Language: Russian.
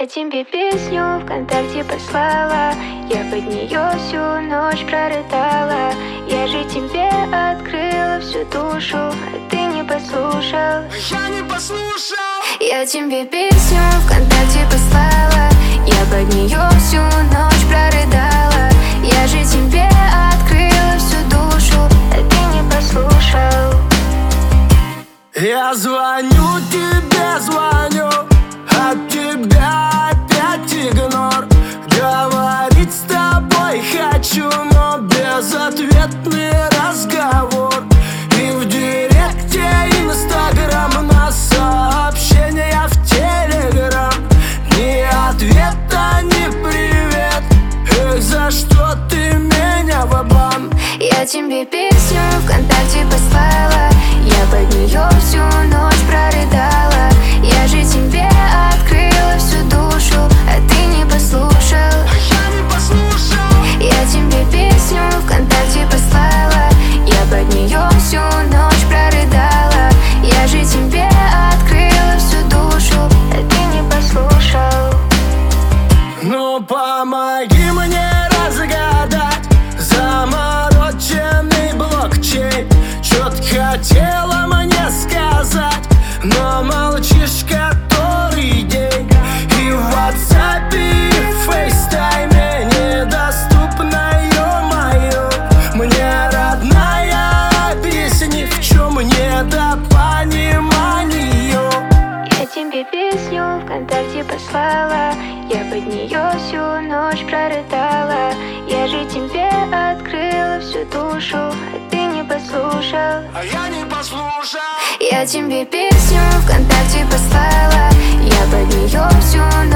Я тебе песню ВКонтакте послала, я под нее всю ночь прорыдала. Я же тебе открыла всю душу, а ты не послушал. Я не послушал. Я тебе песню ВКонтакте послала, я под нее всю ночь прорыдала. Я же тебе открыла всю душу, а ты не послушал. Я звоню тебе, звоню, от тебя опять игнор. Говорить с тобой хочу, но безответный разговор. И в директе Инстаграм, на сообщения в Телеграм. Ни ответа, ни привет. Эх, за что ты меня в обман? Я тебе песню ВКонтакте послала, я под нее всю ночь прорыдала. Я же тебе открыла всю душу, а ты не послушал. Я не послушал. Я тебе песню ВКонтакте послала, я под нее всю ночь прорыдала. Я же тебе открыла всю душу, а ты не послушал. Ну помоги мне разгадать замороченный блокчейн. Чё-то хотела мне сказать, но молчишь который день. И в WhatsApp, и в FaceTime недоступна, ё-моё. Мне, родная, объясни, в чём недопонимание. Я тебе песню ВКонтакте послала, я под нее всю ночь прорыдала. Я же тебе открыла всю душу, а ты не послушал. А я не послушал. Я тебе песню ВКонтакте послала, я под нее всю